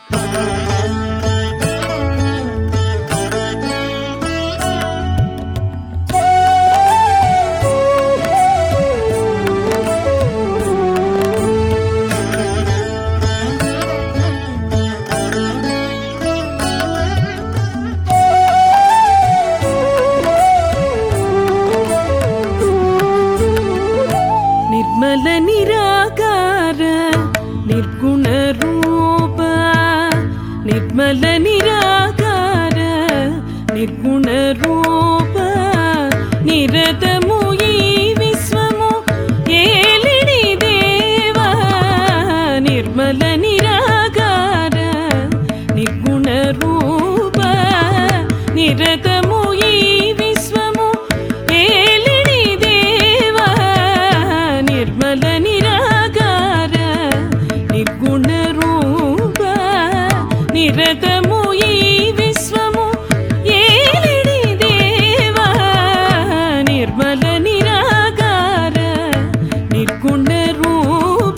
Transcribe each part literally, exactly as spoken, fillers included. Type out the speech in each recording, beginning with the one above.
నిర్మల నిరాకార నిర్గుణ రూప నిర్మల నిరాకార నిర్గుణ రూప నిరతము ఈ విశ్వము ఏలిడి దేవా నిర్మల నిరాకార నిర్గుణ రూప నిరతము ఈ విశ్వము ఏలిడి దేవా నిర్మల నిరాకార నిర్గుణ రూప నిరతము ఈ విశ్వము ఏలిడి దేవా నిర్మల నిరాకార నిర్గుణ రూప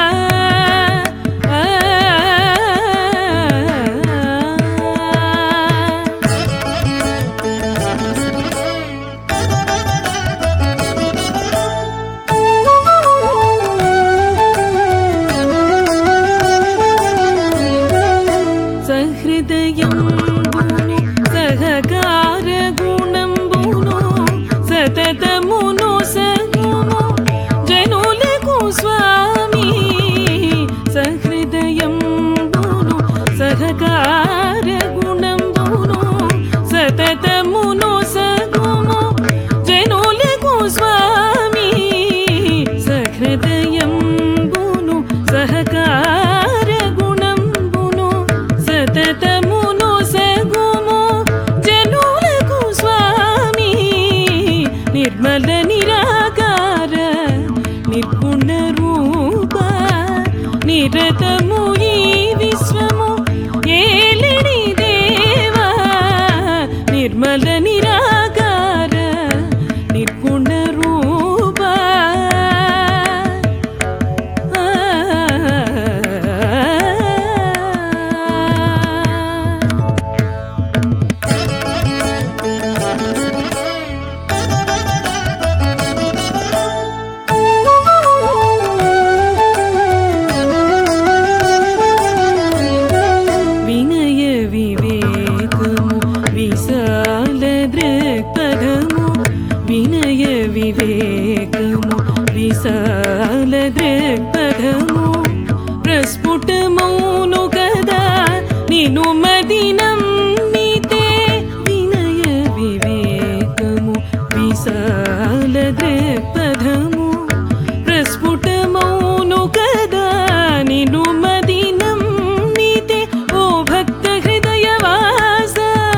సహృదయంబును సహకార గుణంబును సతతమును సగును జనులకు స్వామి సహృదయంబును సహకార గుణంబును సతతమును సగును జనులకు స్వామి సహృదయంబును సహకార గుణంబును సతతమును సగుము జనులకు స్వామి నిర్మల నిరాకార నిర్గుణ రూప నిరతము ఈ విశ్వము ఏలిడి దేవా నిర్మల నిరాకార నిర్గుణ రూప వినయ వివేకము విశాల దృక్పథము వినయ వివేకము విశాల దృక్పథము ప్రస్ఫుటమౌను కదా నిను మదినం నీతే వినయ వివేకము విశాల దృక్పథము ప్రస్ఫుటమౌను కదా నిను మదినం నీతే ఓ భక్త హృదయవాస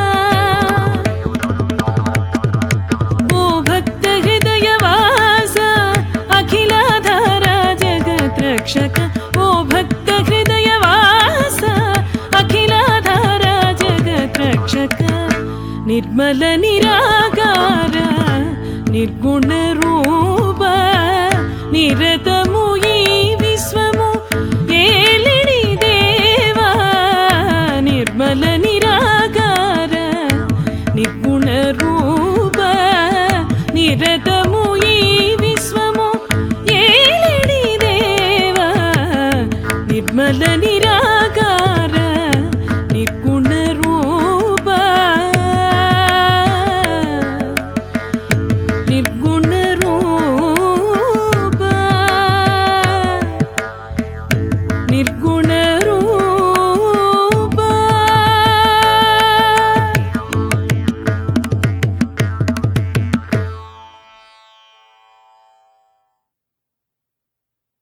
ఓ భక్త హృదయవాస అఖిలాధార జగత్ రక్షక ఓ భక్త హృదయవాస అఖిలాధార జగత్ రక్షక నిర్మల నిరాకార నిర్గుణ రూప నిరతము ఈ విశ్వము ఏలిడి దేవా నిర్మల నిరాకార నిర్గుణ రూప నిరతము ఈ విశ్వము ఏలిడి దేవా నిర్మల నిరా